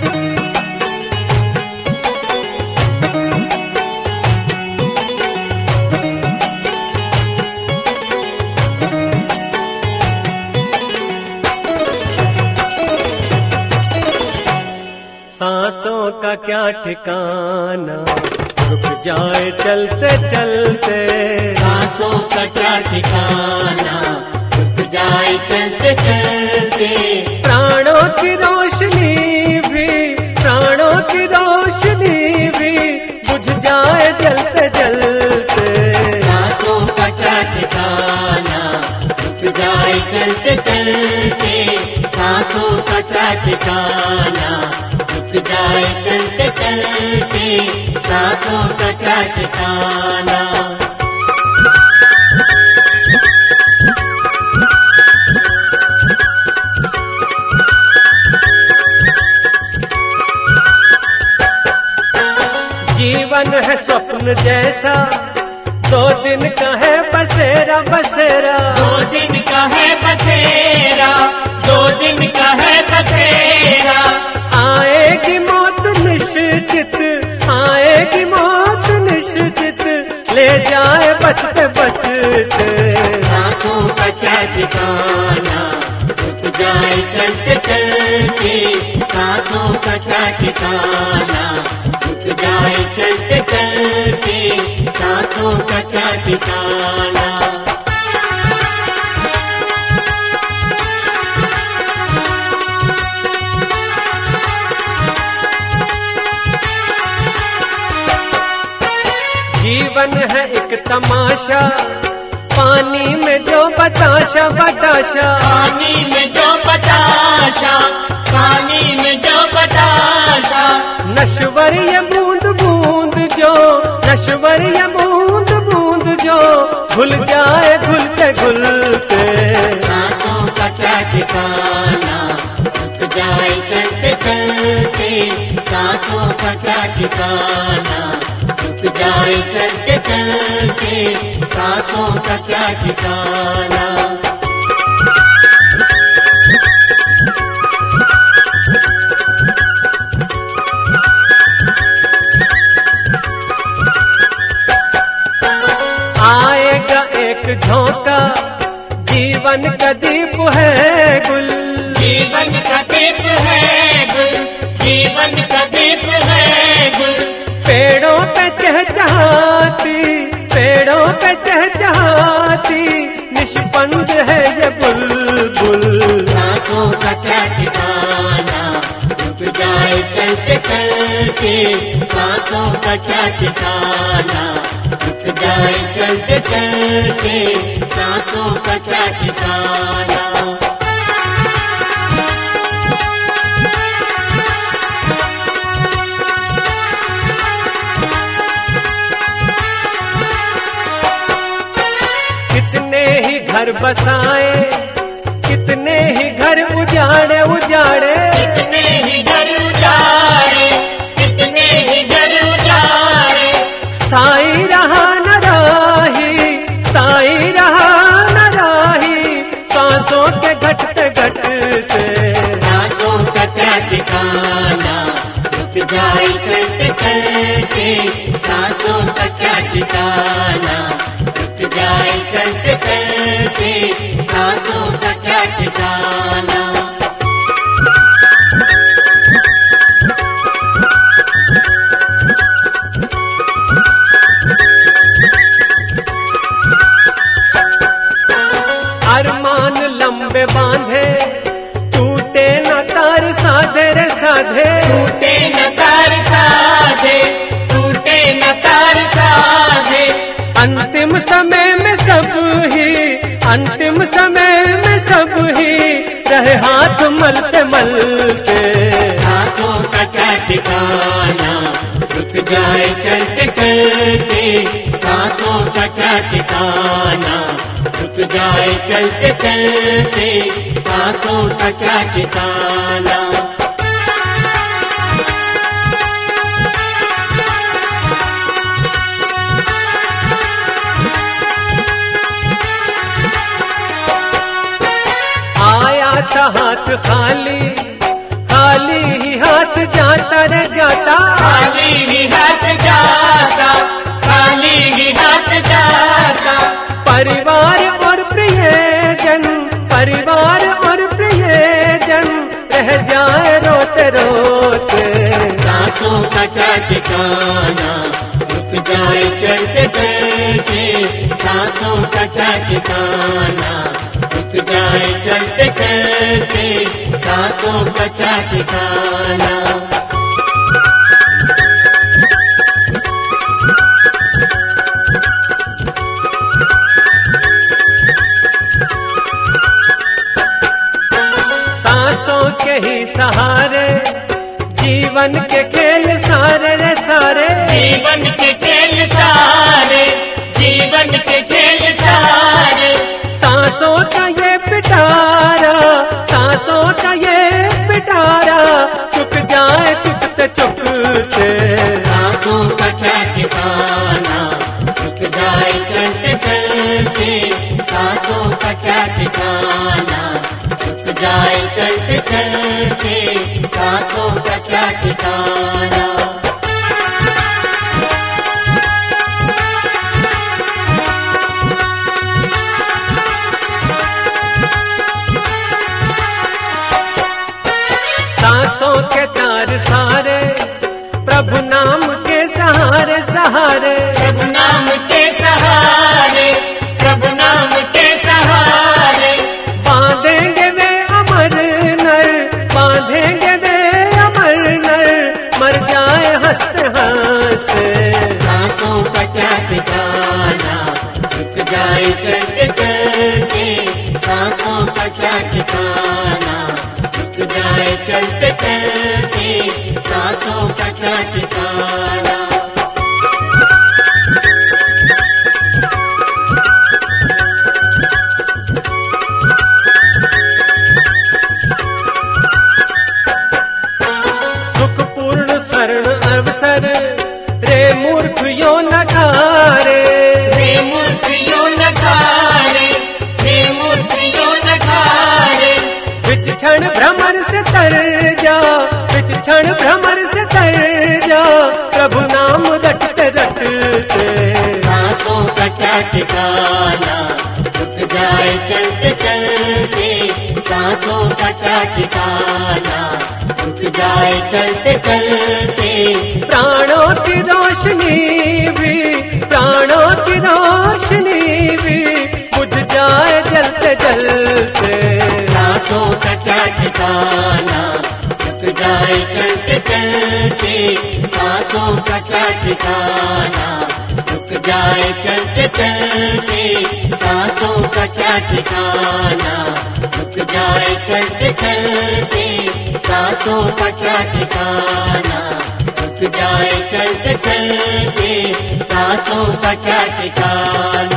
सांसों का क्या ठिकाना, रुक जाए चलते चलते। सांसों का क्या ठिकाना, रुक जाए चलते चलते। प्राणों की रोशनी भी, प्राणों की रोशनी भी बुझ जाए जलते जलते। सांसों का क्या ठिकाना, रुक जाए चलते चलते। सांसों का क्या ठिकाना, रुक जाए चलते चलते। सांसों का क्या ठिकाना। जीवन है स्वप्न जैसा, 2 दिन का है बसेरा बसेरा। 2 दिन का है बसेरा, 2 दिन का है बसेरा। आएगी मौत निश्चित, आएगी मौत निश्चित, ले जाए बचते बचते। सांसों का क्या ठिकाना, रुक जाए चलते चलते। सांसों का क्या ठिकाना, रुक जाए चलते चलते। सांसों का क्या ठिकाना। जीवन है एक तमाशा, पानी में जो बताशा बताशा। पानी में जो बताशा, पानी में जो बताशा। नश्वर ये बूंद बूंद जो, नश्वर ये बूंद बूंद जो घुल जाए घुलते घुलते। सांसों का क्या ठिकाना, रुक जाए चलते चलते। सांसों का क्या ठिकाना, रुक जाए चलते चलते। सांसों का क्या ठिकाना। आएगा एक झोंका, जीवन का दीप है गुल। जीवन का दीप है गुल, जीवन का दीप है गुल। पेड़ों पे चहचहाती, पेड़ों पे चहचहाती निष्पंद है ये बुलबुल। सांसों का क्या ठिकाना, रुक जाए चलते चलते। सांसों का क्या ठिकाना, रुक जाए चलते चलते। सांसों का क्या ठिकाना। कितने ही घर बसाए, कितने ही घर उजाड़े उजाड़े। कितने ही घर उजाड़े, कितने ही घर उजाड़े। स्थाई रहा न राही, स्थाई रहा न राही, सांसों के घटते घटते। सांसों का क्या ठिकाना, रुक जाए चलते चलते। सांसों का क्या ठिकाना, रुक जाए चलते चलते। सांसों का क्या ठिकाना। अरमान लंबे बांधे, टूटे न तार साधे रे साधे। टूटे न तार साधे, टूटे न तार साधे। अंतिम समय में सब ही, अंतिम समय में सब ही रहे हाथ मलते मलते। सांसों का क्या ठिकाना, रुक जाए चलते चलते। सांसों का क्या ठिकाना, रुक जाए चलते चलते। सांसों का क्या ठिकाना। आया था हाथ खाली, खाली ही हाथ जा ठिकाना, रुक जाए चलते चलते सांसों का क्या ठिकाना, रुक जाए चलते चलते सांसों का क्या ठिकाना। सांसों के ही सहारे जीवन के खेल सारे रे सारे, जीवन के खेल सारे, जीवन के खेल सारे, सांसों का ये पिटारा, सांसों का ये पिटारा, चुक जाए चुकते चुकते सांसों का क्या ठिकाना, रुक जाए चलते चलते सांसों का क्या ठिकाना, रुक जाए चलते चलते सांसों का क्या ठिकाना। सांसों के तार सारे प्रभु नाम के सहारे सहारे, प्रभु नाम के सहारे, प्रभु नाम के सहारे, बांधेंगे वे अमर नर, बांधेंगे वे अमर नर, मर जाए हंसते हंसते सांसों का क्या ठिकाना, रुक जाए चलते चलते सांसों का क्या ठिकाना, रुक जाए चलते चलते सांसों का क्या ठिकाना। सुखपूर्ण स्वर्ण अवसर रे मूर्ख यो नखारे, रे मूर्ख यो नखारे, रे मूर्ख यो नखारे, विच क्षण भ्रमर से तर जा, विच क्षण भ्रमर से तर जा, प्रभु नाम रटते रटते सांसों का क्या ठिकाना, रुक जाए चलते चलते सांसों का क्या ठिकाना, रुक जाए चलते चलते प्राणों की रोशनी भी, प्राणों की रोशनी भी बुझ जाए जलते जलते सांसों का क्या ठिकाना, रुक जाए चलते चलते सांसों का क्या ठिकाना, रुक जाए चलते चलते सांसों का क्या ठिकाना, रुक जाए चलते चलते सांसों का क्या ठिकाना, रुक जाए चलते चलते सांसों का क्या ठिकाना।